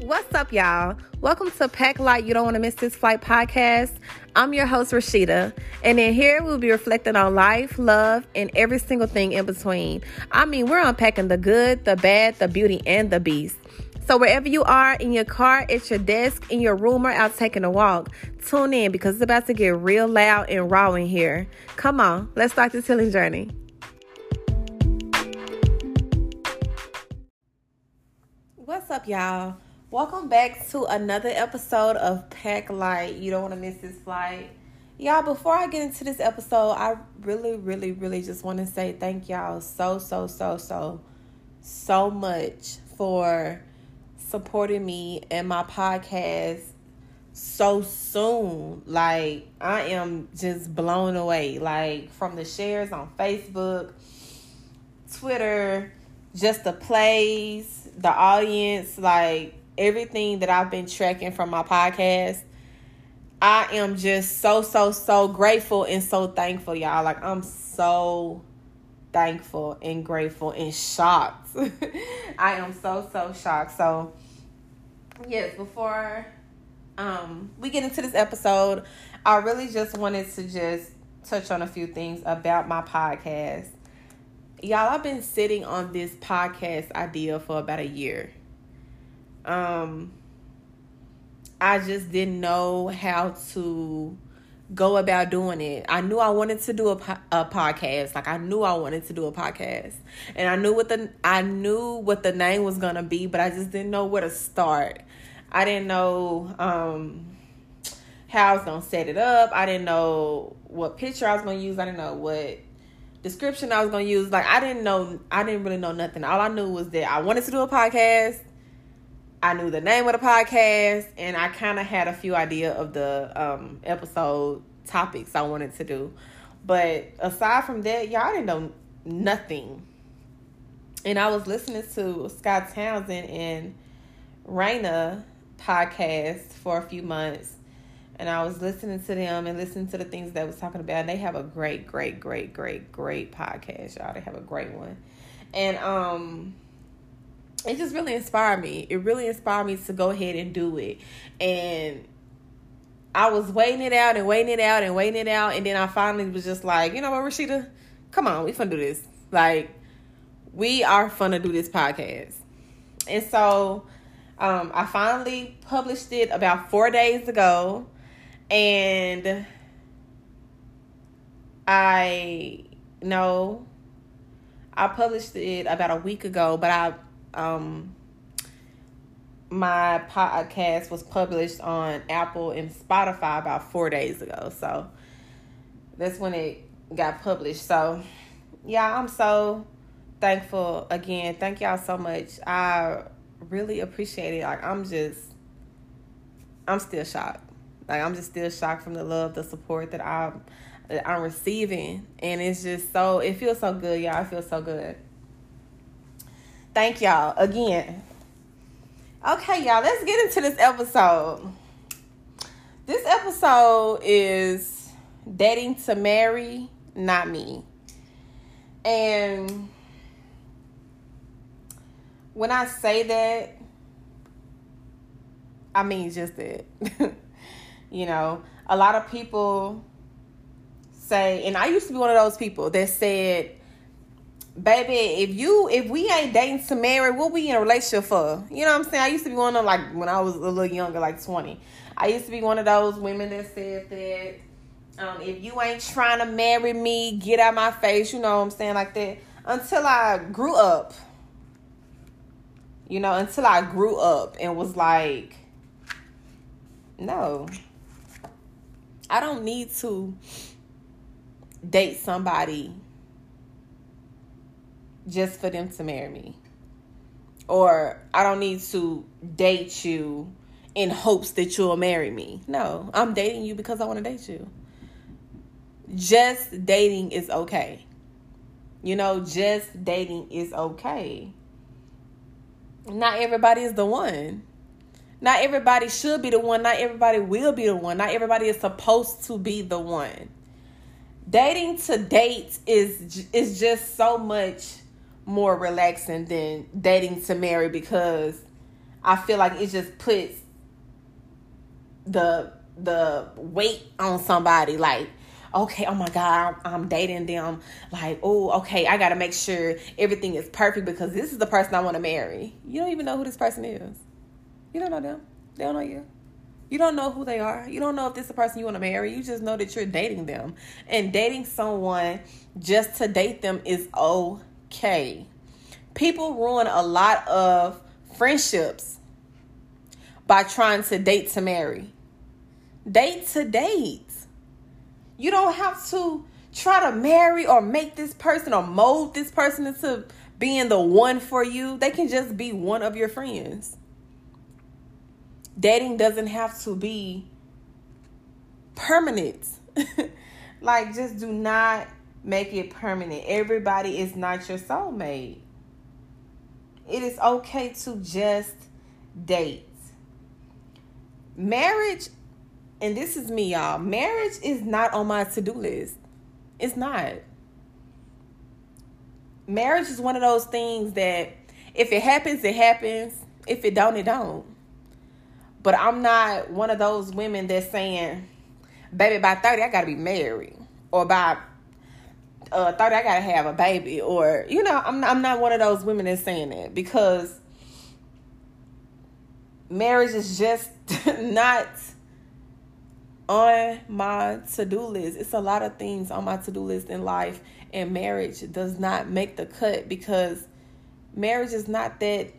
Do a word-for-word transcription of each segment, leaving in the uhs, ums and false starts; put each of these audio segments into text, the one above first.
What's up, y'all? Welcome to Pack Light You Don't Want to Miss This Flight podcast. I'm your host, Rashida, and in here we'll be reflecting on life, love, and every single thing in between. I mean, we're unpacking the good, the bad, the beauty, and the beast. So wherever you are, in your car, at your desk, in your room, or out taking a walk, tune in because it's about to get real loud and raw in here. Come on, let's start this healing journey. What's up, y'all? Welcome back to another episode of Pack Light. You don't want to miss this flight. Y'all, before I get into this episode, I really, really, really just want to say thank y'all so, so, so, so, so much for supporting me and my podcast so soon. Like, I am just blown away. Like, from the shares on Facebook, Twitter, just the plays, the audience, like, everything that I've been tracking from my podcast, I am just so, so, so grateful and so thankful, y'all. Like, I'm so thankful and grateful and shocked. I am so, so shocked. So, yes, before um, we get into this episode, I really just wanted to just touch on a few things about my podcast. Y'all, I've been sitting on this podcast idea for about a year. Um, I just didn't know how to go about doing it. I knew I wanted to do a, po- a podcast. Like, I knew I wanted to do a podcast, and I knew what the I knew what the name was gonna be, but I just didn't know where to start. I didn't know um how I was gonna set it up. I didn't know what picture I was gonna use. I didn't know what description I was gonna use. Like, I didn't know. I didn't really know nothing. All I knew was that I wanted to do a podcast. I knew the name of the podcast, and I kind of had a few idea of the um, episode topics I wanted to do. But aside from that, y'all didn't know nothing. And I was listening to Scott Townsend and Raina podcast for a few months. And I was listening to them and listening to the things they was talking about. And they have a great, great, great, great, great podcast, y'all. They have a great one. And, um... it just really inspired me. It really inspired me to go ahead and do it. And I was waiting it out and waiting it out and waiting it out. And then I finally was just like, you know what, Rashida? Come on, we finna do this. Like, we are finna do this podcast. And so um, I finally published it about four days ago. And I know I published it about a week ago, but I Um, my podcast was published on Apple and Spotify about four days ago. So that's when it got published. So yeah, I'm so thankful again. Thank y'all so much. I really appreciate it. Like, I'm just, I'm still shocked. Like, I'm just still shocked from the love, the support that I'm, that I'm receiving. And it's just so, it feels so good, y'all. It feels so good. Thank y'all again. Okay, y'all, let's get into this episode. This episode is dating to marry, not me. And when I say that, I mean just that. You know, a lot of people say, and I used to be one of those people that said, baby, if you if we ain't dating to marry, what we in a relationship for? You know what I'm saying? I used to be one of, like, when I was a little younger, like twenty. I used to be one of those women that said that um, if you ain't trying to marry me, get out my face. You know what I'm saying? Like that. Until I grew up. You know, until I grew up and was like, no. I don't need to date somebody just for them to marry me. Or I don't need to date you in hopes that you'll marry me. No, I'm dating you because I want to date you. Just dating is okay. You know, just dating is okay. Not everybody is the one. Not everybody should be the one. Not everybody will be the one. Not everybody is supposed to be the one. Dating to date is is just so much more relaxing than dating to marry, because I feel like it just puts the the weight on somebody. Like, okay, oh my God, I'm, I'm dating them. Like, oh, okay, I got to make sure everything is perfect because this is the person I want to marry. You don't even know who this person is. You don't know them. They don't know you. You don't know who they are. You don't know if this is the person you want to marry. You just know that you're dating them. And dating someone just to date them is okay. People ruin a lot of friendships by trying to date to marry. Date to date. You don't have to try to marry or make this person or mold this person into being the one for you. They can just be one of your friends. Dating doesn't have to be permanent. Like, just do not make it permanent. Everybody is not your soulmate. It is okay to just date. Marriage, and this is me, y'all. Marriage is not on my to-do list. It's not. Marriage is one of those things that if it happens, it happens. If it don't, it don't. But I'm not one of those women that's saying, baby, by thirty, I got to be married. Or by uh, thirty, I got to have a baby. Or, you know, I'm not, I'm not one of those women that's saying that. Because marriage is just not on my to-do list. It's a lot of things on my to-do list in life. And marriage does not make the cut. Because marriage is not that...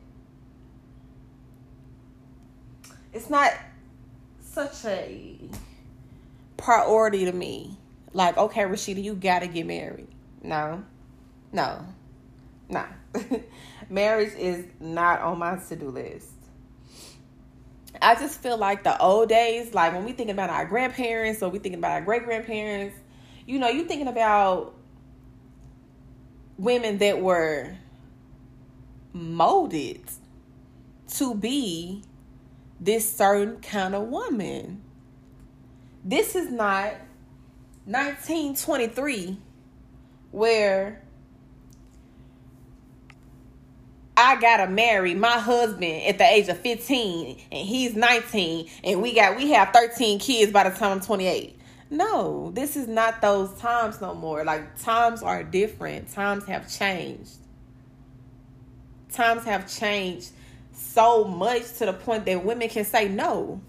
It's not such a priority to me. Like, okay, Rashida, you got to get married. No. No. No. Marriage is not on my to-do list. I just feel like the old days, like when we thinking about our grandparents or we thinking about our great-grandparents, you know, you thinking about women that were molded to be this certain kind of woman. This is not nineteen twenty-three where I gotta marry my husband at the age of fifteen and he's nineteen and we got we have thirteen kids by the time I'm twenty-eight. No, this is not those times no more. Like, times are different. Times have changed. Times have changed so much to the point that women can say, no,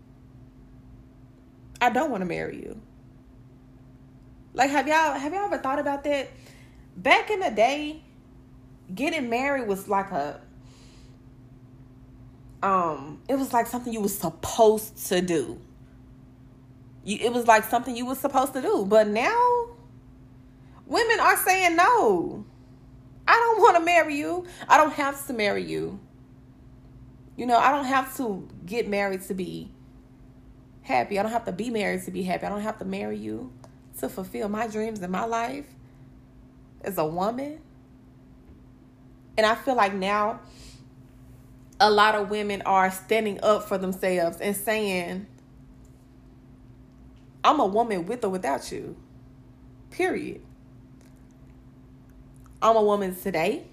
I don't want to marry you. Like, have y'all have y'all ever thought about that? Back in the day, getting married was like a um it was like something you were supposed to do. You, it was like something you were supposed to do. But now women are saying, no, I don't want to marry you. I don't have to marry you. You know, I don't have to get married to be happy. I don't have to be married to be happy. I don't have to marry you to fulfill my dreams in my life as a woman. And I feel like now a lot of women are standing up for themselves and saying, I'm a woman with or without you. Period. I'm a woman today.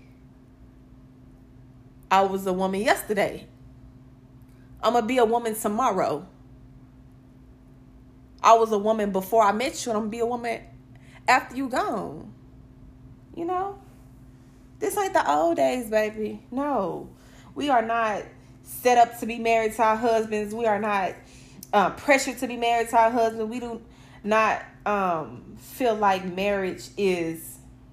I was a woman yesterday. I'm going to be a woman tomorrow. I was a woman before I met you, and I'm going to be a woman after you gone. You know? This ain't the old days, baby. No. We are not set up to be married to our husbands. We are not uh, pressured to be married to our husband. We do not um, feel like marriage is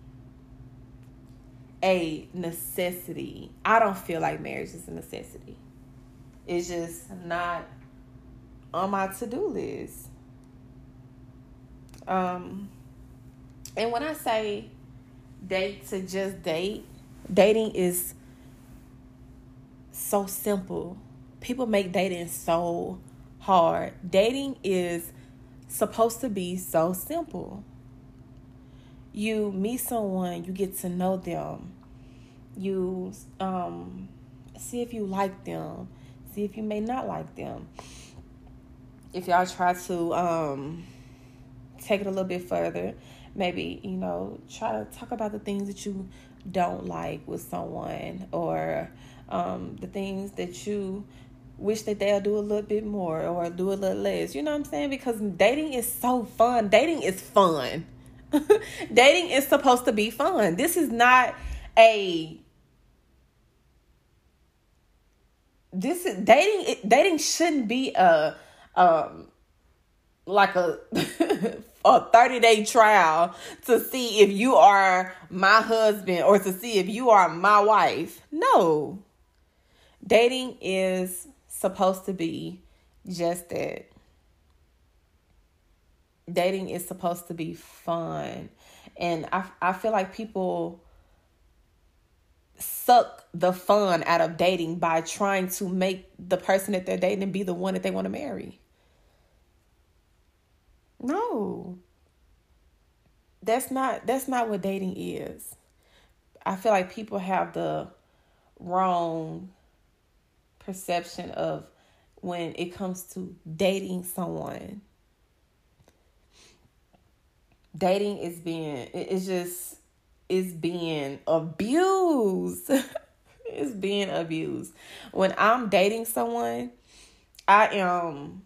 a necessity. I don't feel like marriage is a necessity. It's just not on my to-do list. Um, and when I say date to just date, dating is so simple. People make dating so hard. Dating is supposed to be so simple. You meet someone, you get to know them. You um, see if you like them. See if you may not like them. If y'all try to um, take it a little bit further, maybe, you know, try to talk about the things that you don't like with someone, or um, the things that you wish that they'll do a little bit more or do a little less. You know what I'm saying? Because dating is so fun. Dating is fun. Dating is supposed to be fun. This is not a this is dating it, dating shouldn't be a um like a a thirty day trial to see if you are my husband or to see if you are my wife. No. Dating is supposed to be just that. Dating is supposed to be fun. And I I feel like people suck the fun out of dating by trying to make the person that they're dating be the one that they want to marry. No. That's not that's not what dating is. I feel like people have the wrong perception of when it comes to dating someone. Dating is being it's just it's being abused. It's being abused. When I'm dating someone, I am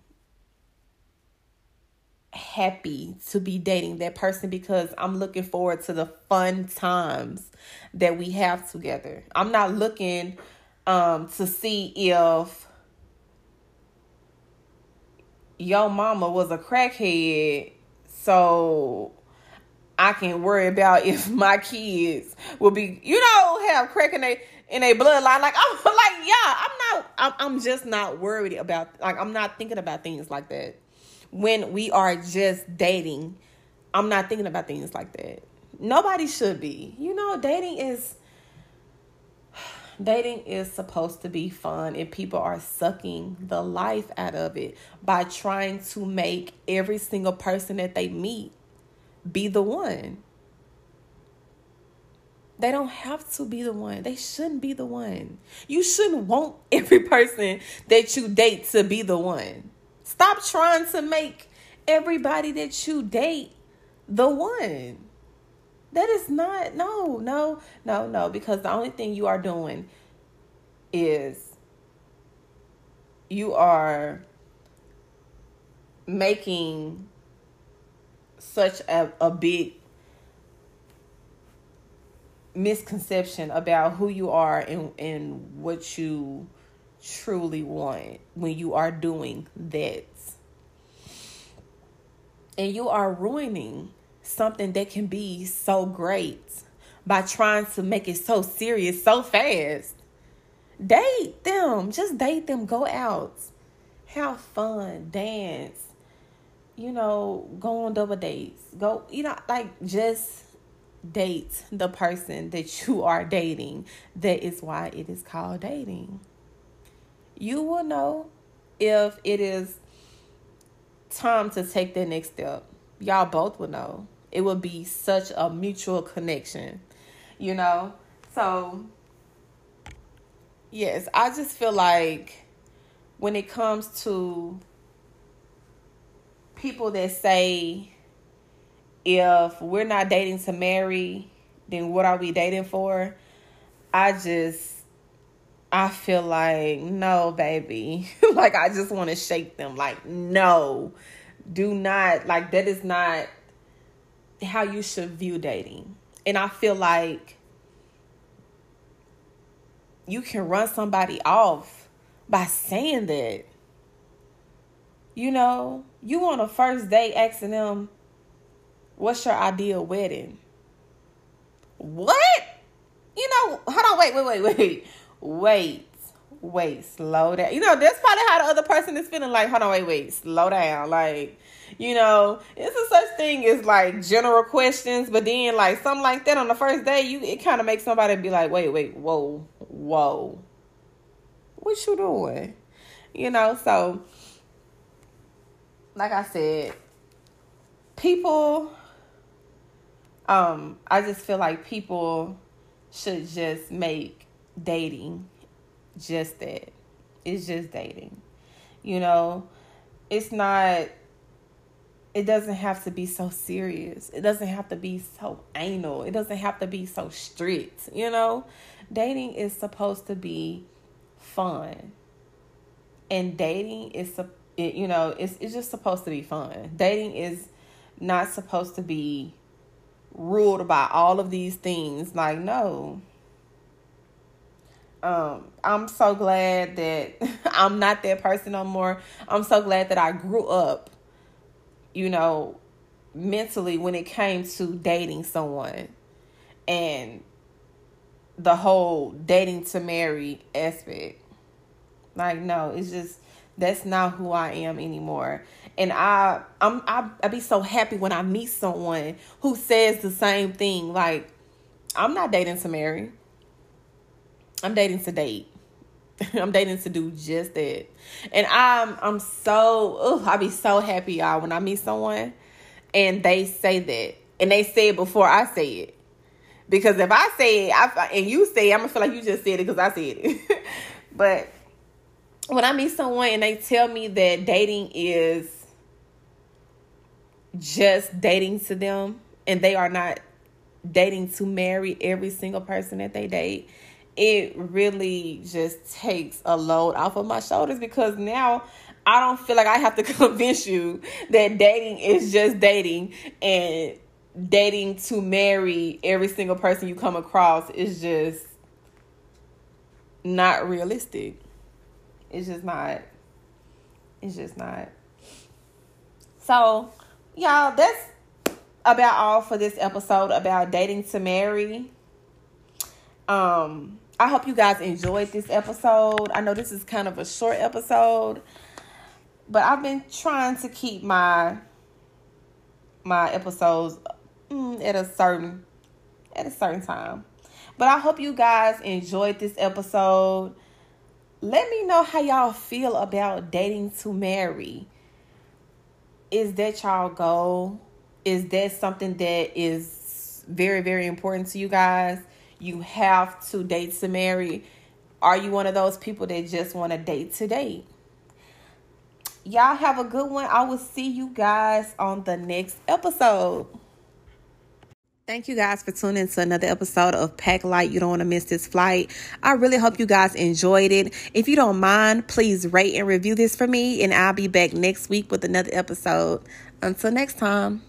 happy to be dating that person because I'm looking forward to the fun times that we have together. I'm not looking um to see if your mama was a crackhead so I can worry about if my kids will be, you know, have crack in a in a bloodline. Like I'm like, yeah, I'm not. I'm, I'm just not worried about. Like I'm not thinking about things like that. When we are just dating, I'm not thinking about things like that. Nobody should be. You know, dating is dating is supposed to be fun, and people are sucking the life out of it by trying to make every single person that they meet be the one. They don't have to be the one. They shouldn't be the one. You shouldn't want every person that you date to be the one. Stop trying to make everybody that you date the one. That is not, no, no, no, no. Because the only thing you are doing is you are making such a, a big misconception about who you are and, and what you truly want when you are doing that. And you are ruining something that can be so great by trying to make it so serious so fast. Date them. Just date them. Go out. Have fun. Dance. You know, go on double dates. Go, you know, like just date the person that you are dating. That is why it is called dating. You will know if it is time to take the next step. Y'all both will know. It will be such a mutual connection, you know? So, yes, I just feel like when it comes to people that say, if we're not dating to marry, then what are we dating for? I just, I feel like, no, baby. Like, I just want to shake them. Like, no, do not. Like, that is not how you should view dating. And I feel like you can run somebody off by saying that. You know, you on a first date asking them, what's your ideal wedding? What? You know, hold on, wait, wait, wait, wait. Wait, wait, slow down. You know, that's probably how the other person is feeling. Like, hold on, wait, wait, slow down. Like, you know, it's a such thing as like general questions, but then like something like that on the first day, you it kind of makes somebody be like, wait, wait, whoa, whoa. What you doing? You know, so like I said, people, um, I just feel like people should just make dating just that. It's just dating. You know, it's not it doesn't have to be so serious. It doesn't have to be so anal. It doesn't have to be so strict, you know? Dating is supposed to be fun. And dating is, you know, it's it's just supposed to be fun. Dating is not supposed to be ruled by all of these things. Like, no. Um, I'm so glad that I'm not that person no more. I'm so glad that I grew up, you know, mentally when it came to dating someone and the whole dating to marry aspect. Like, no, it's just, that's not who I am anymore. And I, I'm, I, I be so happy when I meet someone who says the same thing. Like, I'm not dating to marry. I'm dating to date. I'm dating to do just that. And I'm, I'm so, ugh, I be so happy, y'all, when I meet someone and they say that. And they say it before I say it. Because if I say it, I, and you say it, I'm going to feel like you just said it because I said it. But when I meet someone and they tell me that dating is just dating to them and they are not dating to marry every single person that they date, it really just takes a load off of my shoulders, because now I don't feel like I have to convince you that dating is just dating, and dating to marry every single person you come across is just not realistic. It's just not. It's just not. So, y'all, that's about all for this episode about dating to marry. Um, I hope you guys enjoyed this episode. I know this is kind of a short episode, but I've been trying to keep my my episodes mm, at a certain at a certain time. But I hope you guys enjoyed this episode. Let me know how y'all feel about dating to marry. Is that y'all goal? Is that something that is very, very important to you guys? You have to date to marry. Are you one of those people that just want to date to date? Y'all have a good one. I will see you guys on the next episode. Thank you guys for tuning in to another episode of Pack Light. You don't want to miss this flight. I really hope you guys enjoyed it. If you don't mind, please rate and review this for me, and I'll be back next week with another episode. Until next time.